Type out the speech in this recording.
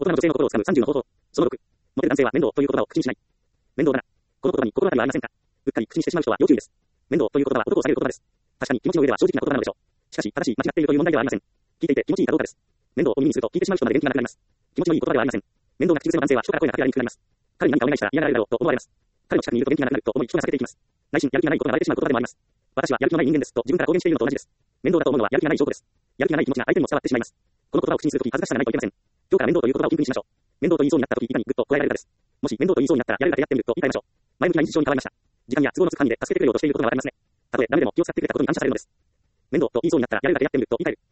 大人の女性の心を掴む30の方法。その6。モテる男性は面倒という言葉を口にしない。面倒だな。この言葉に心当たりはありませんか？うっかり口にしてしまう人は要注意です。面倒という言葉は男を下げる言葉です。確かに気持ちの上では正直な言葉なのでしょう。しかし、正しい、間違っているという問題ではありません。聞いていて気持ちいいかどうかです。面倒を耳にすると聞いてしまう人まで元気がなくなります。気持ちのいい言葉ではありません。面倒な口癖の男性は人から声がかけられにくくなります。彼に何かお願いしたら嫌がられるだろうと思われます。彼の近くにいると元気がなくなると思い人が避けていきます。内心やる気がないことがバレてしまう言葉でもあります。私はやる気のない人間ですと自分から公言しているのと同じです。面倒だと思うのはやる気がない証拠です。やる気がない気持ちが相手にも伝わってしまいます。この言葉を口にするとき恥ずかしさがないといけません。今日から面倒という言葉を禁句にしましょう。面倒と言いそうになったときいかにグッと加えられるかです。もし面倒と言いそうになったらやるだけやってみると言い換えましょう。前向きな日常に変わりました。時間や都合のつく範囲で助けてくれようとしていることがわかりますね。たとえ誰でも気を使ってくれたことに感謝されるのです。面倒と言いそうになったらやるだけやってみると言い換える。